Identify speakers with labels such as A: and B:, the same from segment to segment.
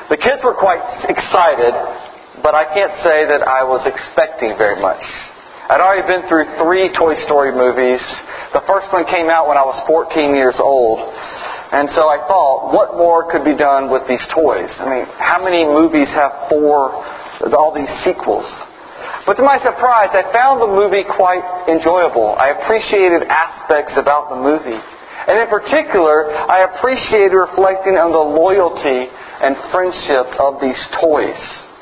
A: The kids were quite excited, but I can't say that I was expecting very much. I'd already been through 3 Toy Story movies. The first one came out when I was 14 years old. And so I thought, what more could be done with these toys? I mean, how many movies have all these sequels? But to my surprise, I found the movie quite enjoyable. I appreciated aspects about the movie. And in particular, I appreciated reflecting on the loyalty and friendship of these toys.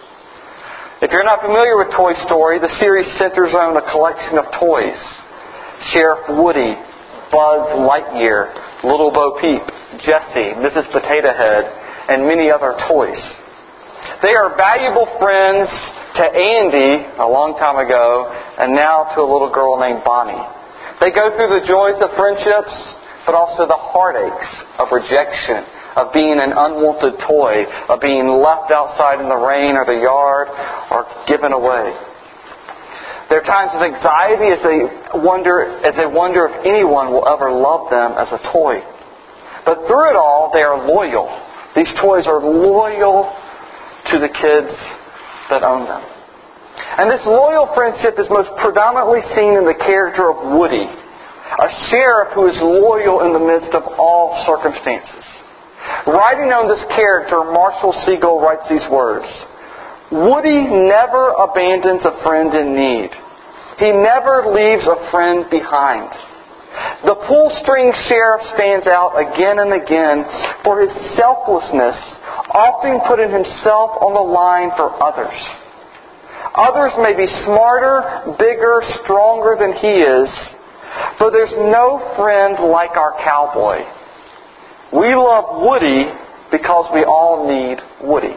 A: If you're not familiar with Toy Story, the series centers on a collection of toys. Sheriff Woody, Buzz Lightyear, Little Bo Peep, Jessie, Mrs. Potato Head, and many other toys. They are valuable friends to Andy a long time ago, and now to a little girl named Bonnie. They go through the joys of friendships, but also the heartaches of rejection, of being an unwanted toy, of being left outside in the rain or the yard, or given away. There are times of anxiety as they wonder if anyone will ever love them as a toy. But through it all, they are loyal. These toys are loyal to the kids that own them. And this loyal friendship is most predominantly seen in the character of Woody, a sheriff who is loyal in the midst of all circumstances. Writing on this character, Marshall Segal writes these words: Woody never abandons a friend in need. He never leaves a friend behind. The pull-string sheriff stands out again and again for his selflessness, often putting himself on the line for others. Others may be smarter, bigger, stronger than he is, but there's no friend like our cowboy. We love Woody because we all need Woody.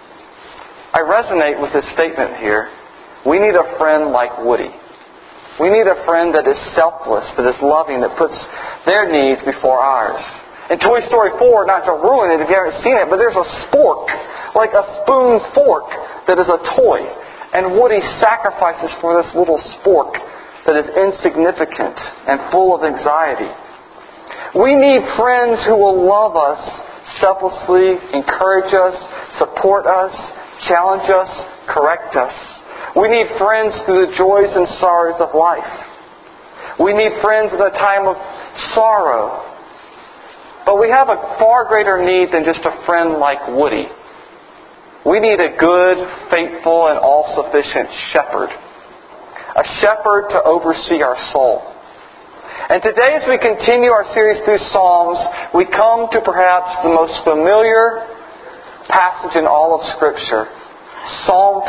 A: I resonate with this statement here. We need a friend like Woody. We need a friend that is selfless, that is loving, that puts their needs before ours. In Toy Story 4, not to ruin it if you haven't seen it, but there's a spork, like a spoon fork, that is a toy. And Woody sacrifices for this little spork that is insignificant and full of anxiety. We need friends who will love us selflessly, encourage us, support us, challenge us, correct us. We need friends through the joys and sorrows of life. We need friends in a time of sorrow. But we have a far greater need than just a friend like Woody. We need a good, faithful, and all-sufficient shepherd. A shepherd to oversee our soul. And today, as we continue our series through Psalms, we come to perhaps the most familiar passage in all of Scripture, Psalm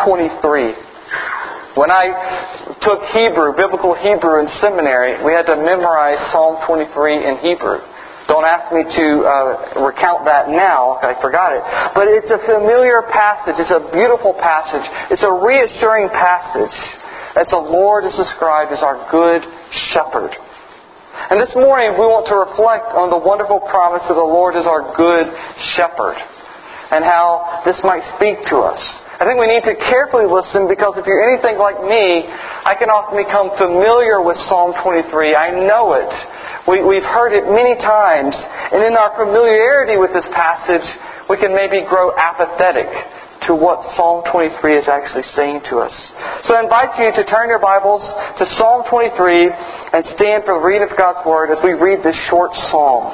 A: 23. When I took biblical Hebrew in seminary, we had to memorize Psalm 23 in Hebrew. Don't ask me to recount that now, I forgot it. But it's a familiar passage. It's a beautiful passage. It's a reassuring passage as the Lord is described as our good shepherd. And this morning we want to reflect on the wonderful promise that the Lord is our good shepherd and how this might speak to us. I think we need to carefully listen because if you're anything like me, I can often become familiar with Psalm 23. I know it. We've heard it many times. And in our familiarity with this passage, we can maybe grow apathetic to what Psalm 23 is actually saying to us. So I invite you to turn your Bibles to Psalm 23 and stand for the reading of God's Word as we read this short psalm.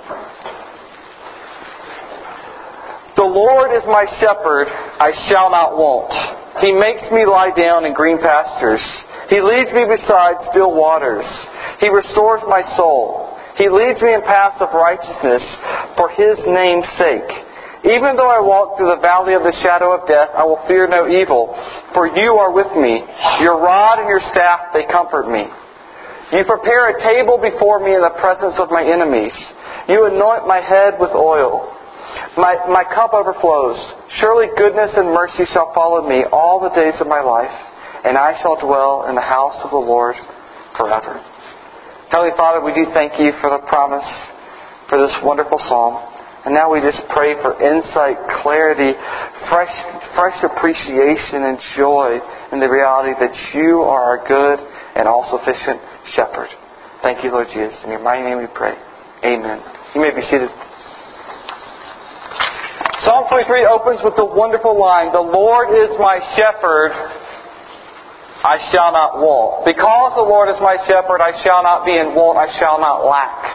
A: The Lord is my shepherd, I shall not want. He makes me lie down in green pastures. He leads me beside still waters. He restores my soul. He leads me in paths of righteousness for His name's sake. Even though I walk through the valley of the shadow of death, I will fear no evil, for You are with me. Your rod and Your staff, they comfort me. You prepare a table before me in the presence of my enemies. You anoint my head with oil. My cup overflows. Surely goodness and mercy shall follow me all the days of my life, and I shall dwell in the house of the Lord forever. Heavenly Father, we do thank You for the promise for this wonderful psalm. And now we just pray for insight, clarity, fresh appreciation and joy in the reality that You are our good and all-sufficient shepherd. Thank You, Lord Jesus. In Your mighty name we pray. Amen. You may be seated. Psalm 23 opens with the wonderful line, "The Lord is my shepherd, I shall not want. Because the Lord is my shepherd, I shall not be in want, I shall not lack."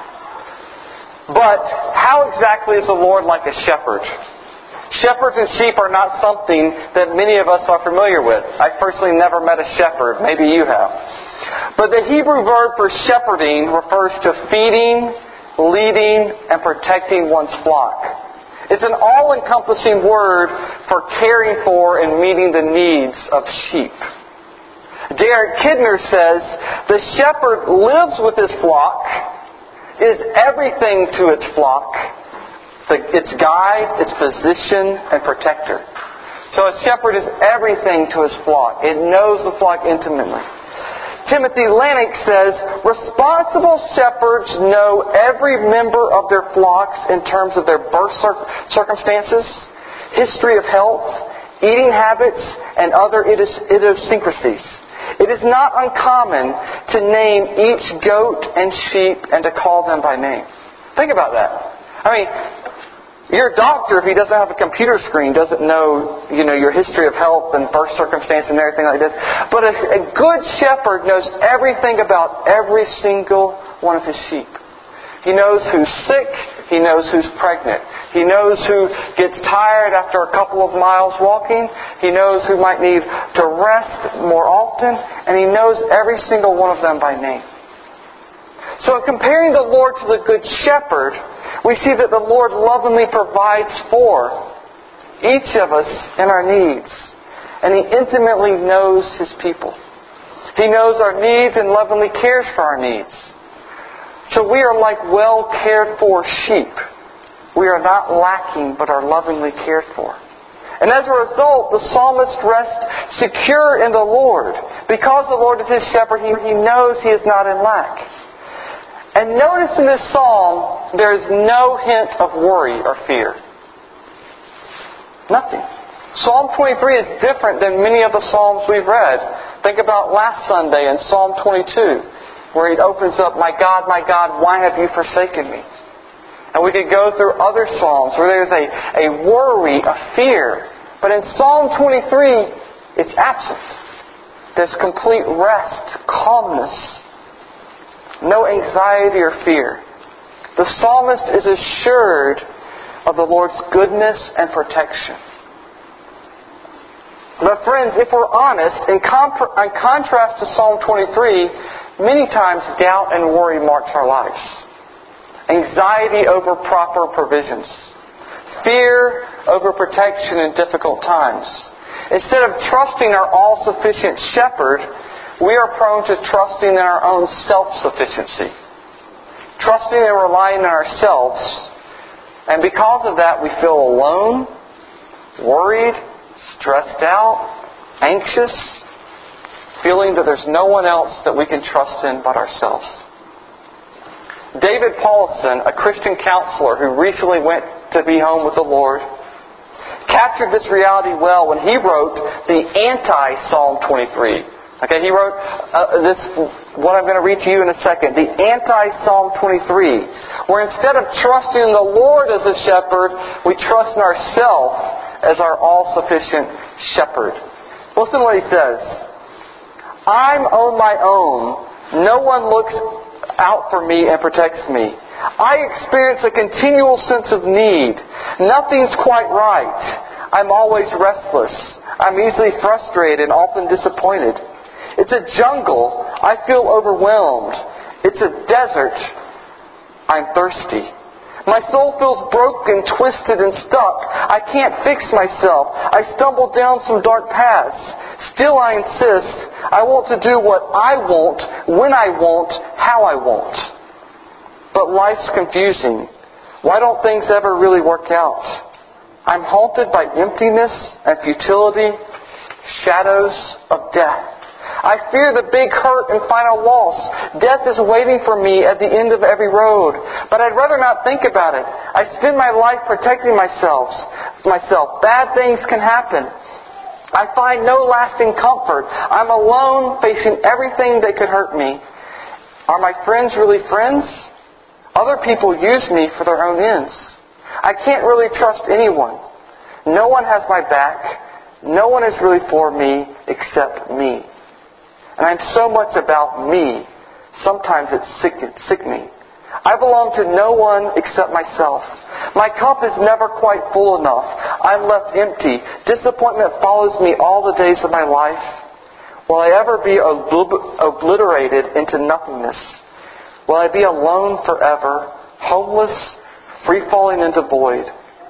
A: But how exactly is the Lord like a shepherd? Shepherds and sheep are not something that many of us are familiar with. I personally never met a shepherd. Maybe you have. But the Hebrew verb for shepherding refers to feeding, leading, and protecting one's flock. It's an all-encompassing word for caring for and meeting the needs of sheep. Derek Kidner says, "The shepherd lives with his flock, is everything to its flock, its guide, its physician, and protector." So a shepherd is everything to his flock. It knows the flock intimately. Timothy Lennox says, "Responsible shepherds know every member of their flocks in terms of their birth circumstances, history of health, eating habits, and other idiosyncrasies. It is not uncommon to name each goat and sheep and to call them by name." Think about that. I mean, your doctor, if he doesn't have a computer screen, doesn't know, your history of health and birth circumstance and everything like this. But a good shepherd knows everything about every single one of his sheep. He knows who's sick. He knows who's pregnant. He knows who gets tired after a couple of miles walking. He knows who might need to rest more often. And he knows every single one of them by name. So in comparing the Lord to the Good Shepherd, we see that the Lord lovingly provides for each of us in our needs. And He intimately knows His people. He knows our needs and lovingly cares for our needs. So we are like well cared for sheep. We are not lacking, but are lovingly cared for. And as a result, the psalmist rests secure in the Lord. Because the Lord is his shepherd, he knows he is not in lack. And notice in this psalm, there is no hint of worry or fear. Nothing. Psalm 23 is different than many of the psalms we've read. Think about last Sunday in Psalm 22, where it opens up, my God, why have you forsaken me?" And we could go through other psalms where there's a worry, a fear. But in Psalm 23, it's absent. There's complete rest, calmness, no anxiety or fear. The psalmist is assured of the Lord's goodness and protection. But friends, if we're honest, in contrast to Psalm 23, many times doubt and worry marks our lives. Anxiety over proper provisions. Fear over protection in difficult times. Instead of trusting our all-sufficient shepherd, we are prone to trusting in our own self-sufficiency. Trusting and relying on ourselves. And because of that, we feel alone, worried, stressed out, anxious, feeling that there's no one else that we can trust in but ourselves. David Paulson, a Christian counselor who recently went to be home with the Lord, captured this reality well when he wrote the anti-Psalm 23. Okay, he wrote this, what I'm going to read to you in a second, the anti-Psalm 23, where instead of trusting in the Lord as a shepherd, we trust in ourselves as our all-sufficient shepherd. Listen to what he says. "I'm on my own. No one looks out for me and protects me. I experience a continual sense of need. Nothing's quite right. I'm always restless. I'm easily frustrated and often disappointed. It's a jungle. I feel overwhelmed. It's a desert. I'm thirsty. My soul feels broken, twisted, and stuck. I can't fix myself. I stumble down some dark paths. Still I insist. I want to do what I want, when I want, how I want. But life's confusing. Why don't things ever really work out? I'm haunted by emptiness and futility, shadows of death. I fear the big hurt and final loss. Death is waiting for me at the end of every road. But I'd rather not think about it. I spend my life protecting myself. Bad things can happen. I find no lasting comfort. I'm alone, facing everything that could hurt me. Are my friends really friends? Other people use me for their own ends. I can't really trust anyone. No one has my back. No one is really for me except me. And I'm so much about me, sometimes it's sickening. I belong to no one except myself. My cup is never quite full enough. I'm left empty. Disappointment follows me all the days of my life. Will I ever be obliterated into nothingness? Will I be alone forever, homeless, free-falling into void?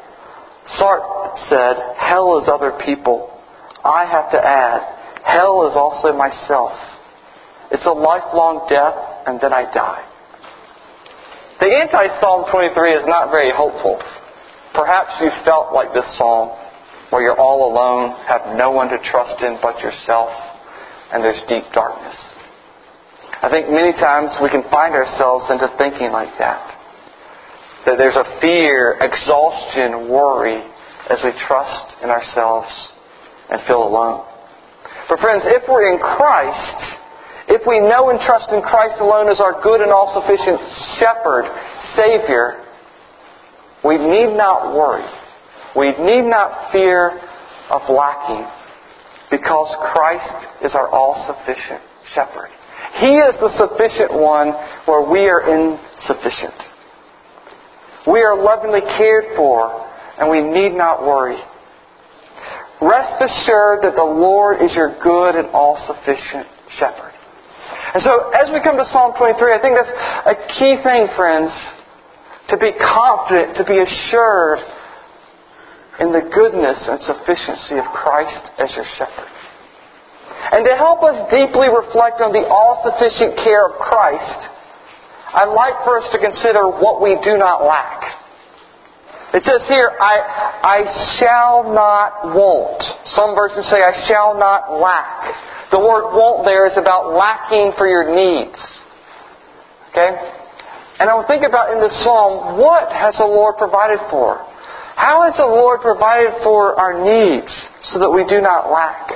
A: Sartre said, hell is other people. I have to add, hell is also myself. It's a lifelong death, and then I die. The anti-Psalm 23 is not very hopeful. Perhaps you felt like this psalm, where you're all alone, have no one to trust in but yourself, and there's deep darkness. I think many times we can find ourselves into thinking like that. That there's a fear, exhaustion, worry as we trust in ourselves and feel alone. But friends, if we're in Christ, if we know and trust in Christ alone as our good and all-sufficient Shepherd, Savior, we need not worry. We need not fear of lacking, because Christ is our all-sufficient Shepherd. He is the sufficient one where we are insufficient. We are lovingly cared for, and we need not worry. Rest assured that the Lord is your good and all-sufficient Shepherd. And so, as we come to Psalm 23, I think that's a key thing, friends, to be confident, to be assured in the goodness and sufficiency of Christ as your Shepherd. And to help us deeply reflect on the all-sufficient care of Christ, I'd like for us to consider what we do not lack. It says here, I shall not want. Some versions say, I shall not lack. The word want there is about lacking for your needs. Okay? And I would think about in this psalm, what has the Lord provided for? How has the Lord provided for our needs so that we do not lack?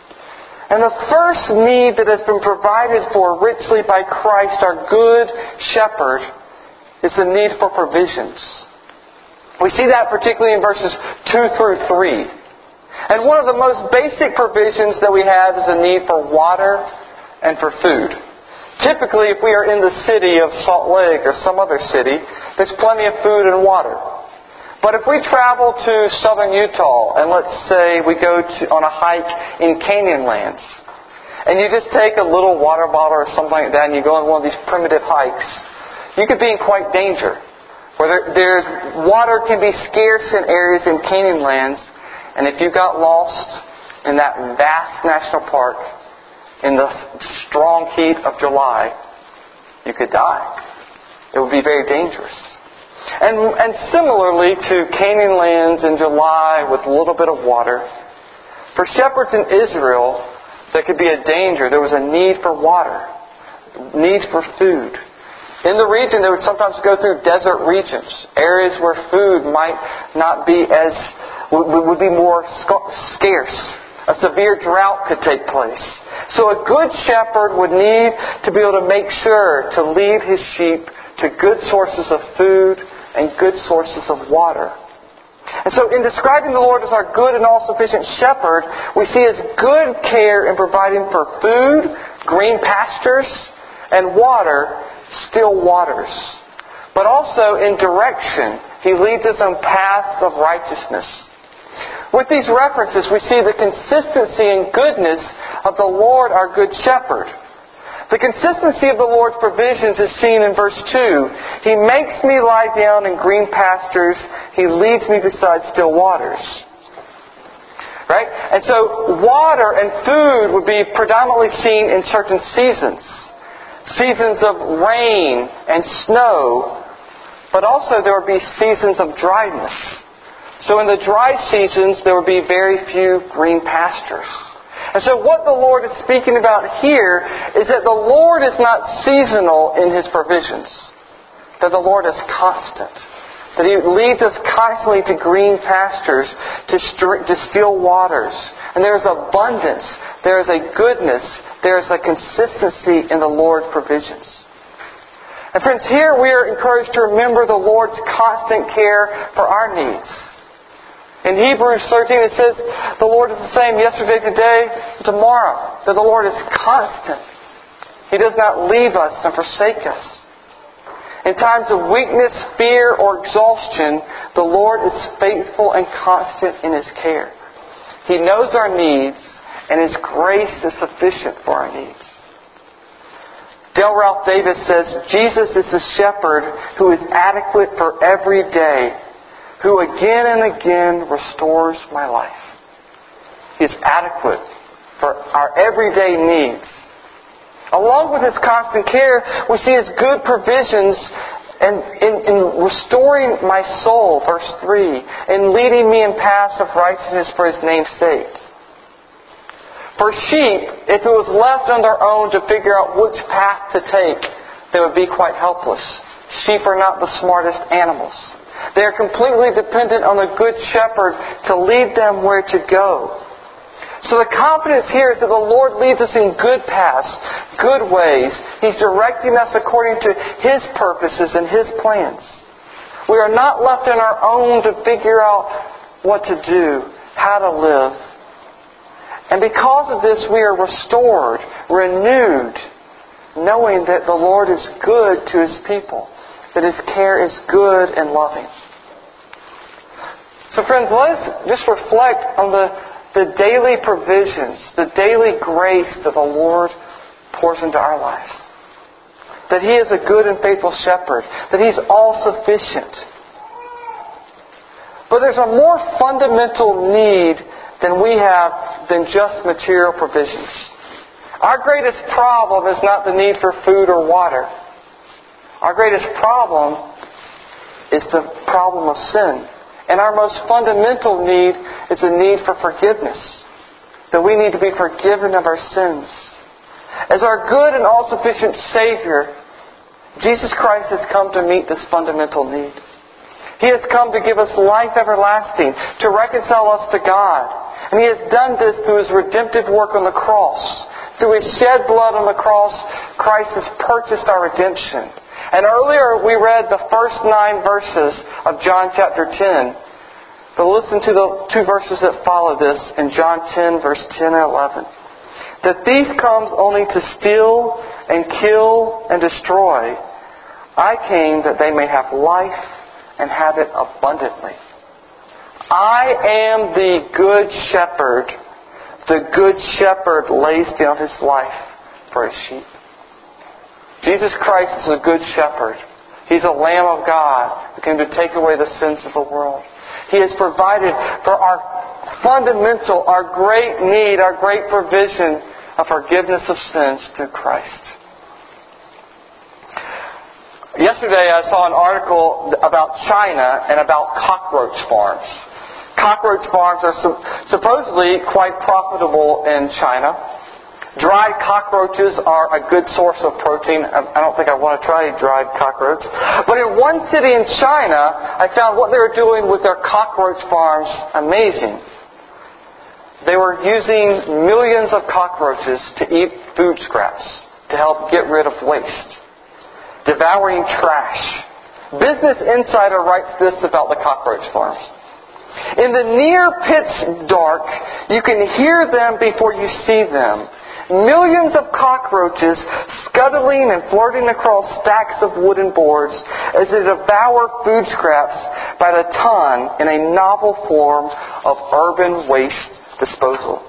A: And the first need that has been provided for richly by Christ, our good Shepherd, is the need for provisions. We see that particularly in verses 2 through 3. And one of the most basic provisions that we have is a need for water and for food. Typically, if we are in the city of Salt Lake or some other city, there's plenty of food and water. But if we travel to southern Utah, and let's say we go on a hike in Canyonlands, and you just take a little water bottle or something like that, and you go on one of these primitive hikes, you could be in quite danger. Where water can be scarce in areas in Canyonlands, and if you got lost in that vast national park in the strong heat of July, you could die. It would be very dangerous. And similarly to Canyonlands in July with a little bit of water, for shepherds in Israel, there could be a danger. There was a need for water, need for food. In the region, they would sometimes go through desert regions, areas where food might not be would be more scarce. A severe drought could take place. So a good shepherd would need to be able to make sure to lead his sheep to good sources of food and good sources of water. And so in describing the Lord as our good and all-sufficient shepherd, we see His good care in providing for food, green pastures, and water, still waters. But also in direction, He leads us on paths of righteousness. With these references, we see the consistency and goodness of the Lord, our good shepherd. The consistency of the Lord's provisions is seen in verse 2. He makes me lie down in green pastures. He leads me beside still waters. Right? And so water and food would be predominantly seen in certain seasons. Seasons of rain and snow. But also there would be seasons of dryness. So in the dry seasons, there would be very few green pastures. And so what the Lord is speaking about here is that the Lord is not seasonal in His provisions. That the Lord is constant. That He leads us constantly to green pastures, to still waters. And there is abundance. There is a goodness. There is a consistency in the Lord's provisions. And friends, here we are encouraged to remember the Lord's constant care for our needs. In Hebrews 13 it says, the Lord is the same yesterday, today, and tomorrow. That the Lord is constant. He does not leave us and forsake us. In times of weakness, fear, or exhaustion, the Lord is faithful and constant in His care. He knows our needs, and His grace is sufficient for our needs. Dale Ralph Davis says, Jesus is the shepherd who is adequate for every day, who again and again restores my life. He is adequate for our everyday needs. Along with His constant care, we see His good provisions in restoring my soul, verse 3, and leading me in paths of righteousness for His name's sake. For sheep, if it was left on their own to figure out which path to take, they would be quite helpless. Sheep are not the smartest animals. They are completely dependent on the Good Shepherd to lead them where to go. So the confidence here is that the Lord leads us in good paths, good ways. He's directing us according to His purposes and His plans. We are not left on our own to figure out what to do, how to live. And because of this, we are restored, renewed, knowing that the Lord is good to His people, that His care is good and loving. So friends, let us just reflect on the daily provisions, the daily grace that the Lord pours into our lives. That He is a good and faithful shepherd. That He's all-sufficient. But there's a more fundamental need than we have than just material provisions. Our greatest problem is not the need for food or water. Our greatest problem is the problem of sin. And our most fundamental need is a need for forgiveness. That we need to be forgiven of our sins. As our good and all-sufficient Savior, Jesus Christ has come to meet this fundamental need. He has come to give us life everlasting, to reconcile us to God. And He has done this through His redemptive work on the cross. Through His shed blood on the cross, Christ has purchased our redemption. And earlier we read the first 9 verses of John chapter 10. But listen to the 2 verses that follow this in John 10, verse 10 and 11. The thief comes only to steal and kill and destroy. I came that they may have life and have it abundantly. I am the good shepherd. The good shepherd lays down his life for his sheep. Jesus Christ is a good shepherd. He's a Lamb of God who came to take away the sins of the world. He has provided for our fundamental, our great need, our great provision of forgiveness of sins through Christ. Yesterday I saw an article about China and about cockroach farms. Cockroach farms are supposedly quite profitable in China. Dried cockroaches are a good source of protein. I don't think I want to try dried cockroach. But in one city in China, I found what they were doing with their cockroach farms amazing. They were using millions of cockroaches to eat food scraps to help get rid of waste. Devouring trash. Business Insider writes this about the cockroach farms. In the near pitch dark, you can hear them before you see them. Millions of cockroaches scuttling and flirting across stacks of wooden boards as they devour food scraps by the ton in a novel form of urban waste disposal.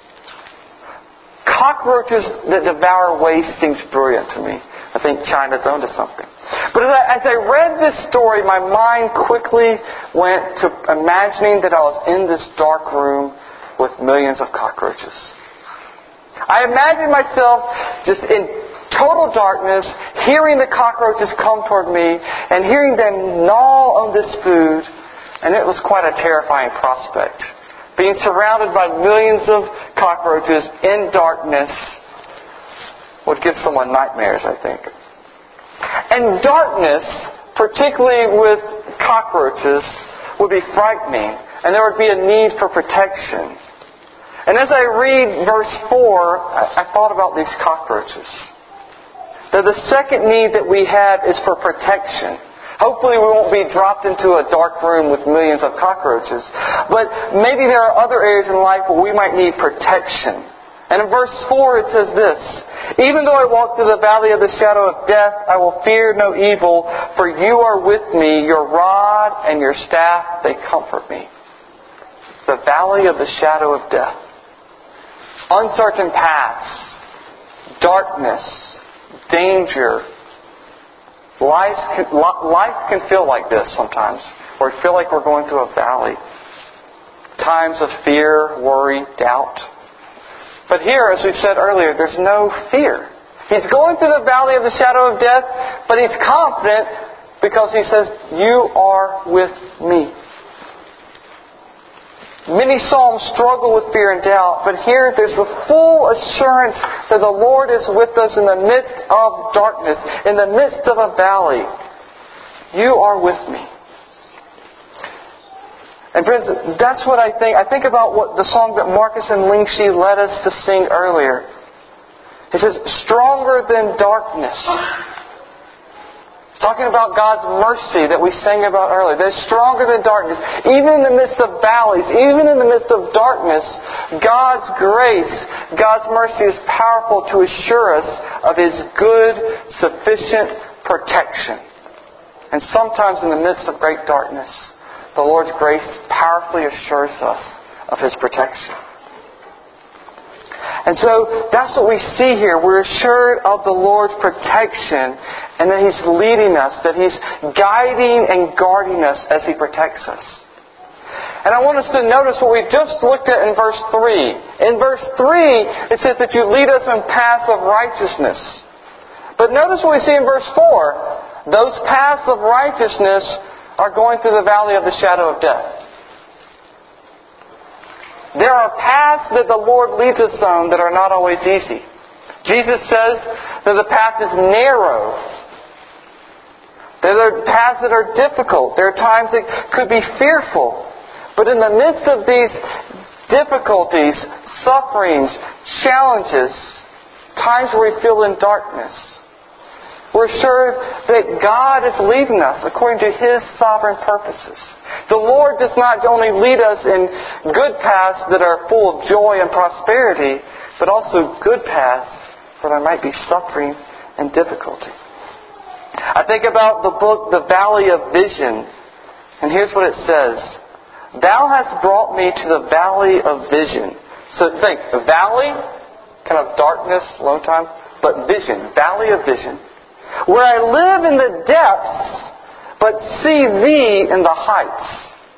A: Cockroaches that devour waste seems brilliant to me. I think China's onto something. But as I read this story, my mind quickly went to imagining that I was in this dark room with millions of cockroaches. I imagined myself just in total darkness, hearing the cockroaches come toward me and hearing them gnaw on this food, and it was quite a terrifying prospect. Being surrounded by millions of cockroaches in darkness would give someone nightmares, I think. And darkness, particularly with cockroaches, would be frightening, and there would be a need for protection. And as I read verse 4, I thought about these cockroaches. That the second need that we have is for protection. Hopefully we won't be dropped into a dark room with millions of cockroaches. But maybe there are other areas in life where we might need protection. And in verse 4 it says this, "Even though I walk through the valley of the shadow of death, I will fear no evil, for you are with me, your rod and your staff, they comfort me." The valley of the shadow of death. Uncertain paths, darkness, danger. Life can feel like this sometimes, where we feel like we're going through a valley. Times of fear, worry, doubt. But here, as we said earlier, there's no fear. He's going through the valley of the shadow of death, but he's confident because he says, "You are with me." Many psalms struggle with fear and doubt, but here there's the full assurance that the Lord is with us in the midst of darkness, in the midst of a valley. You are with me. And friends, that's what I think. I think about what the song that Marcus and Lingxi led us to sing earlier. It says, "Stronger than darkness." Talking about God's mercy that we sang about earlier. That is stronger than darkness. Even in the midst of valleys, even in the midst of darkness, God's grace, God's mercy is powerful to assure us of His good, sufficient protection. And sometimes in the midst of great darkness, the Lord's grace powerfully assures us of His protection. And so that's what we see here. We're assured of the Lord's protection and that He's leading us, that He's guiding and guarding us as He protects us. And I want us to notice what we just looked at in verse 3. In verse 3, it says that you lead us in paths of righteousness. But notice what we see in verse 4. Those paths of righteousness are going through the valley of the shadow of death. There are paths that the Lord leads us on that are not always easy. Jesus says that the path is narrow. There are paths that are difficult. There are times that could be fearful. But in the midst of these difficulties, sufferings, challenges, times where we feel in darkness, we're sure that God is leading us according to His sovereign purposes. The Lord does not only lead us in good paths that are full of joy and prosperity, but also good paths where there might be suffering and difficulty. I think about the book, The Valley of Vision, and here's what it says. "Thou hast brought me to the valley of vision." So think, a valley, kind of darkness, low time, but vision, valley of vision. "Where I live in the depths, but see Thee in the heights.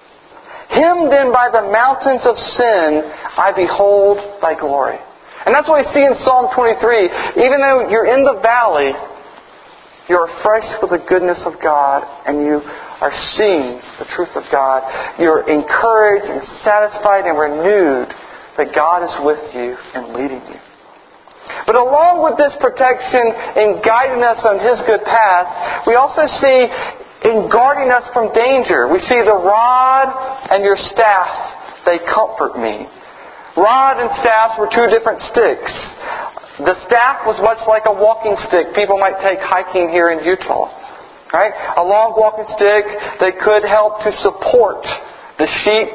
A: Hemmed in by the mountains of sin, I behold Thy glory." And that's what we see in Psalm 23. Even though you're in the valley, you're refreshed with the goodness of God, and you are seeing the truth of God. You're encouraged and satisfied and renewed that God is with you and leading you. But along with this protection in guiding us on His good path, we also see in guarding us from danger. We see the rod and your staff, they comfort me. Rod and staff were two different sticks. The staff was much like a walking stick people might take hiking here in Utah. Right? A long walking stick that could help to support the sheep,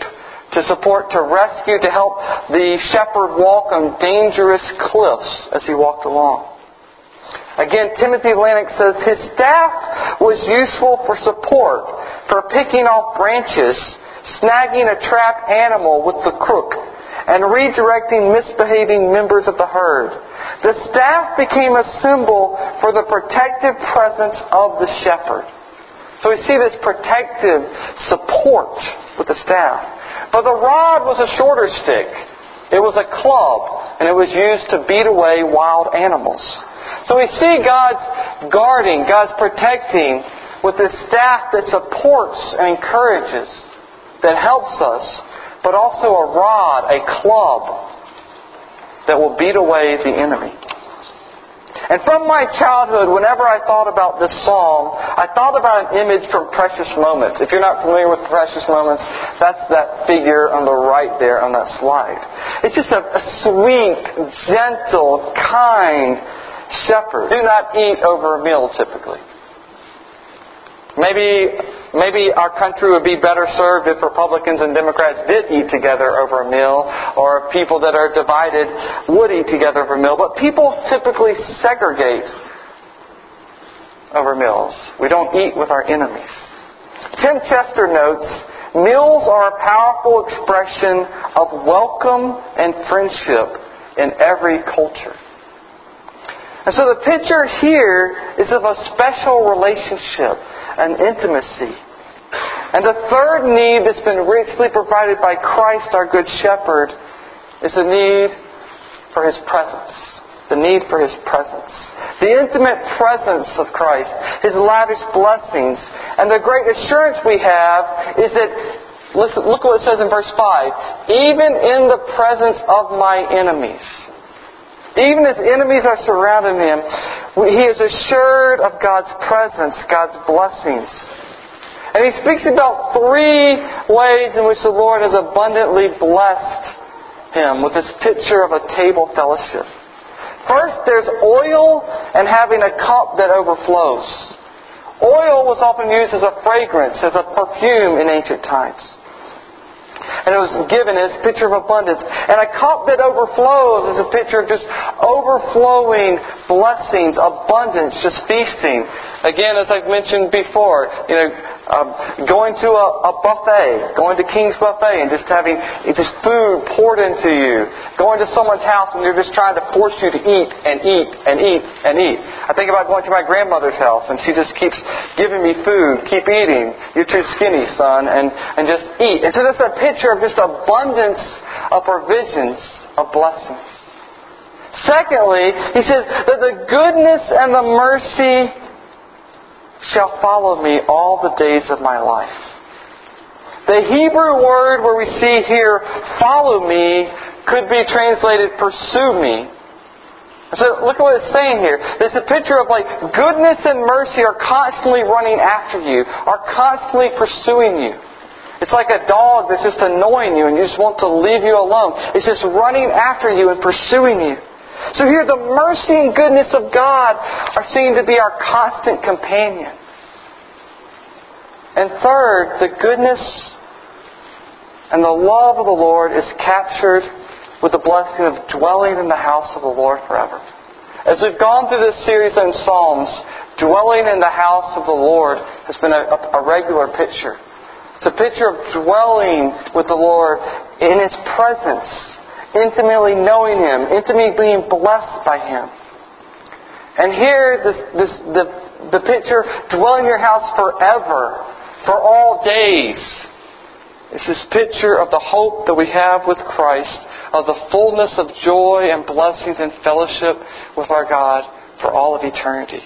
A: to rescue, to help the shepherd walk on dangerous cliffs as he walked along. Again, Timothy Lennox says, "His staff was useful for support, for picking off branches, snagging a trapped animal with the crook, and redirecting misbehaving members of the herd. The staff became a symbol for the protective presence of the shepherd." So we see this protective support with the staff. But the rod was a shorter stick. It was a club, and it was used to beat away wild animals. So we see God's guarding, God's protecting with this staff that supports and encourages, that helps us, but also a rod, a club, that will beat away the enemy. And from my childhood, whenever I thought about this psalm, I thought about an image from Precious Moments. If you're not familiar with Precious Moments, that's that figure on the right there on that slide. It's just a sweet, gentle, kind shepherd. Do not eat over a meal typically. Maybe our country would be better served if Republicans and Democrats did eat together over a meal, or people that are divided would eat together over a meal. But people typically segregate over meals. We don't eat with our enemies. Tim Chester notes, meals are a powerful expression of welcome and friendship in every culture. And so the picture here is of a special relationship, an intimacy. And the third need that's been richly provided by Christ, our Good Shepherd, is the need for His presence. The need for His presence. The intimate presence of Christ. His lavish blessings. And the great assurance we have is that, listen, look what it says in verse 5. Even in the presence of my enemies. Even as enemies are surrounding Him, He is assured of God's presence, God's blessings. And He speaks about three ways in which the Lord has abundantly blessed Him with this picture of a table fellowship. First, there's oil and having a cup that overflows. Oil was often used as a fragrance, as a perfume in ancient times. And it was given as a picture of abundance. And a cup that overflows is a picture of just overflowing blessings, abundance, just feasting. Again, as I've mentioned before, going to a buffet, going to King's Buffet and just having just food poured into you. Going to someone's house and they're just trying to force you to eat and eat and eat and eat. I think about going to my grandmother's house and she just keeps giving me food. Keep eating. You're too skinny, son. And just eat. And so that's a picture of just abundance of provisions, of blessings. Secondly, he says that the goodness and the mercy shall follow me all the days of my life. The Hebrew word where we see here, follow me, could be translated pursue me. So look at what it's saying here. There's a picture of goodness and mercy are constantly running after you, are constantly pursuing you. It's like a dog that's just annoying you and you just want to leave you alone. It's just running after you and pursuing you. So here the mercy and goodness of God are seen to be our constant companion. And third, the goodness and the love of the Lord is captured with the blessing of dwelling in the house of the Lord forever. As we've gone through this series on Psalms, dwelling in the house of the Lord has been a regular picture. It's a picture of dwelling with the Lord in His presence, intimately knowing Him, intimately being blessed by Him. And here, the picture, dwelling in your house forever, for all days. It's this picture of the hope that we have with Christ, of the fullness of joy and blessings and fellowship with our God for all of eternity.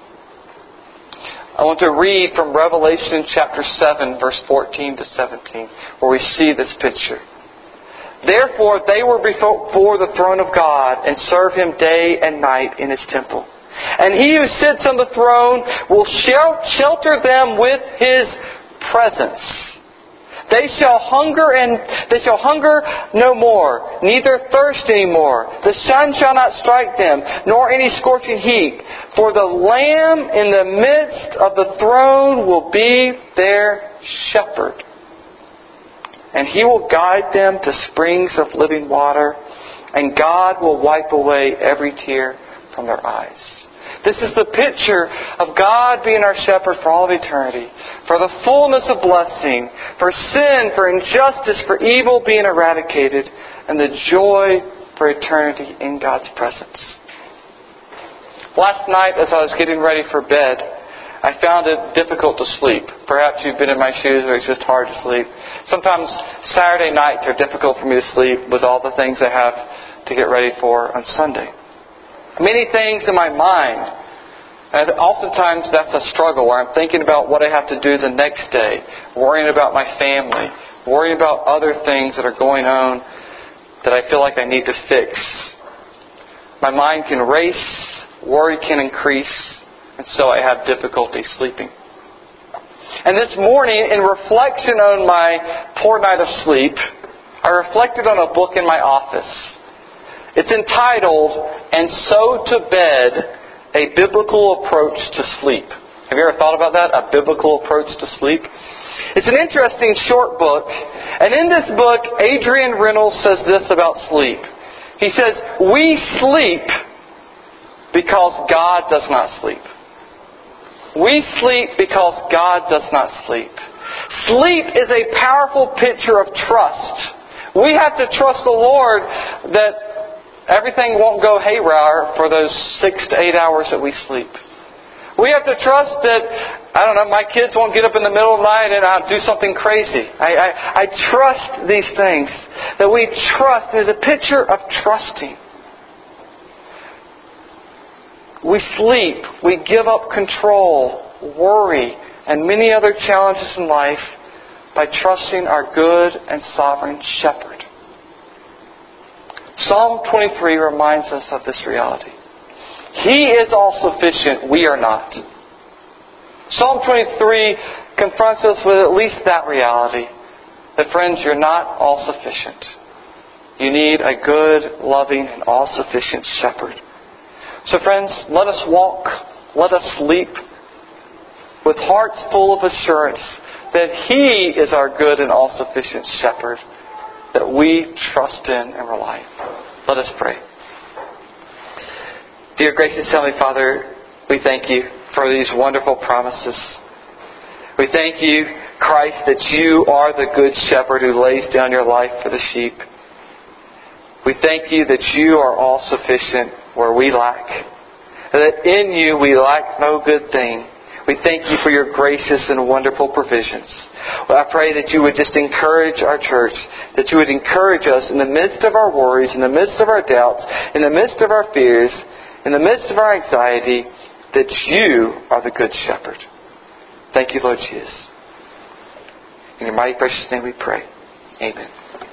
A: I want to read from Revelation chapter 7, verse 14 to 17, where we see this picture. Therefore they were before the throne of God and serve Him day and night in His temple. And He who sits on the throne will shelter them with His presence. They shall hunger no more, neither thirst any more. The sun shall not strike them, nor any scorching heat. For the Lamb in the midst of the throne will be their shepherd. And He will guide them to springs of living water, and God will wipe away every tear from their eyes. This is the picture of God being our shepherd for all of eternity, for the fullness of blessing, for sin, for injustice, for evil being eradicated, and the joy for eternity in God's presence. Last night, as I was getting ready for bed, I found it difficult to sleep. Perhaps you've been in my shoes where it's just hard to sleep. Sometimes Saturday nights are difficult for me to sleep with all the things I have to get ready for on Sunday. Many things in my mind. And oftentimes that's a struggle where I'm thinking about what I have to do the next day, worrying about my family, worrying about other things that are going on that I feel like I need to fix. My mind can race, worry can increase, and so I have difficulty sleeping. And this morning, in reflection on my poor night of sleep, I reflected on a book in my office. It's entitled, And So to Bed, A Biblical Approach to Sleep. Have you ever thought about that? A biblical approach to sleep? It's an interesting short book. And in this book, Adrian Reynolds says this about sleep. He says, we sleep because God does not sleep. We sleep because God does not sleep. Sleep is a powerful picture of trust. We have to trust the Lord that everything won't go haywire for those 6 to 8 hours that we sleep. We have to trust that, my kids won't get up in the middle of the night and I'll do something crazy. I trust these things. That we trust is a picture of trusting. We sleep. We give up control, worry, and many other challenges in life by trusting our good and sovereign shepherd. Psalm 23 reminds us of this reality. He is all sufficient. We are not. Psalm 23 confronts us with at least that reality. That, friends, you're not all sufficient. You need a good, loving, and all-sufficient shepherd. So, friends, let us walk. Let us sleep with hearts full of assurance that He is our good and all-sufficient shepherd that we trust in and rely on. Let us pray. Dear gracious Heavenly Father, we thank You for these wonderful promises. We thank You, Christ, that You are the good shepherd who lays down Your life for the sheep. We thank You that You are all sufficient where we lack. That in You we lack no good thing. We thank You for Your gracious and wonderful provisions. Well, I pray that You would just encourage our church, that You would encourage us in the midst of our worries, in the midst of our doubts, in the midst of our fears, in the midst of our anxiety, that You are the good shepherd. Thank You, Lord Jesus. In Your mighty precious name we pray. Amen.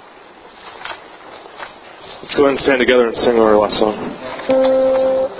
B: Let's go ahead and stand together and sing our last song.